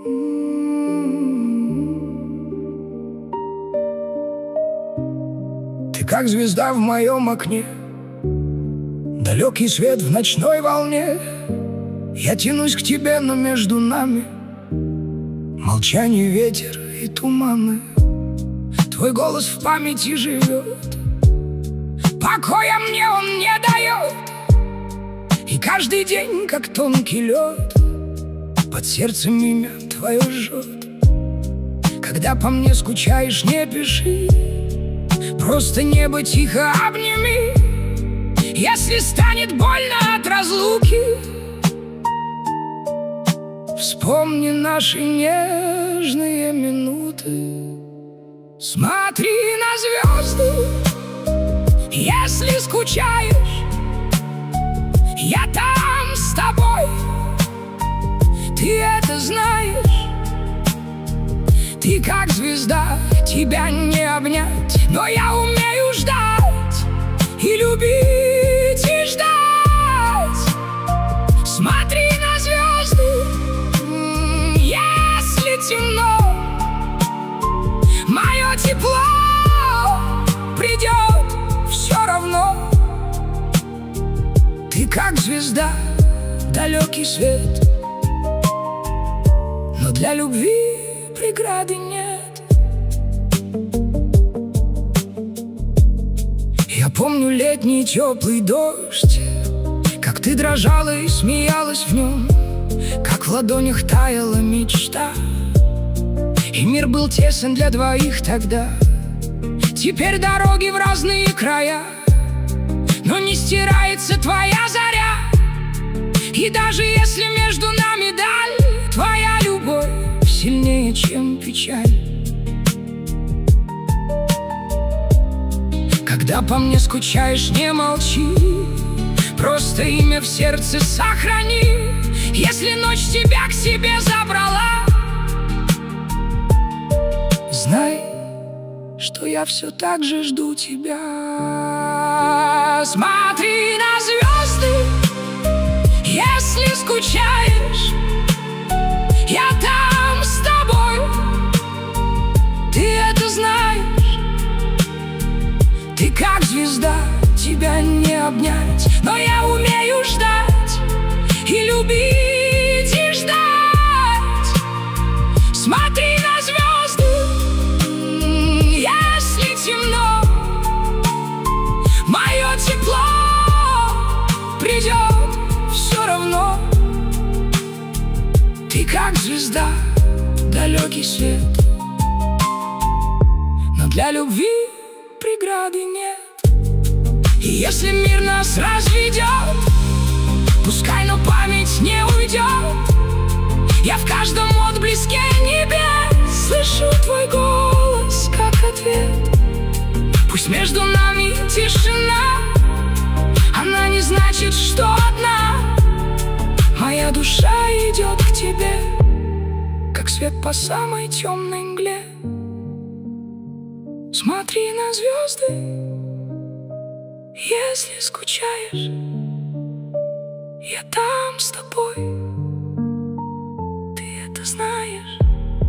Ты как звезда в моем окне, далекий свет в ночной волне. Я тянусь к тебе, но между нами молчание, ветер и туманы. Твой голос в памяти живет, покоя мне он не дает. И каждый день, как тонкий лед, под сердцем имя твое жжет. Когда по мне скучаешь, не пиши, просто небо тихо обними. Если станет больно от разлуки, вспомни наши нежные минуты. Смотри на звезды, если скучаешь, я там с тобой. Ты это знаешь, ты как звезда, тебя не обнять. Но я умею ждать и любить, и ждать. Смотри на звезды, если темно, мое тепло придет все равно. Ты как звезда, далекий свет, но для любви преграды нет. Я помню летний теплый дождь, как ты дрожала и смеялась в нем, как в ладонях таяла мечта. И мир был тесен для двоих тогда. Теперь дороги в разные края, но не стирается твоя заря. И даже если между нами даль, твоя любовь сильнее, чем печаль. Когда по мне скучаешь, не молчи, просто имя в сердце сохрани. Если ночь тебя к себе забрала, знай, что я все так же жду тебя. Смотри на звезды, если скучаешь, я там с тобой. Ты это знаешь, ты как звезда, тебя не обнять. Но я умею ждать и любить, и ждать. Смотри на звезды, если темно, мое тепло придет все равно. Ты как звезда, далекий свет, но для любви преграды нет. И если мир нас разведет, пускай, но память не уйдет. Я в каждом отблеске небес слышу твой голос, как ответ. Пусть между нами тишина, она не значит, что одна. Моя душа идет к тебе, как свет по самой темной мгле. Смотри на звезды, если скучаешь, я там с тобой. Ты это знаешь,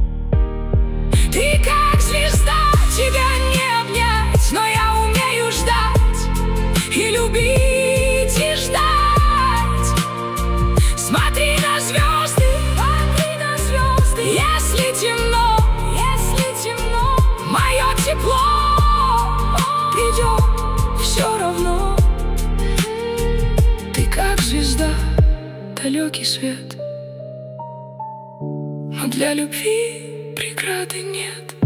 ты как звезда, тебя не обнять. Но я умею ждать и любить, и ждать. Смотри на звезды, если темно, мое тепло придет все равно. Ты как звезда, далекий свет, но для любви преграды нет.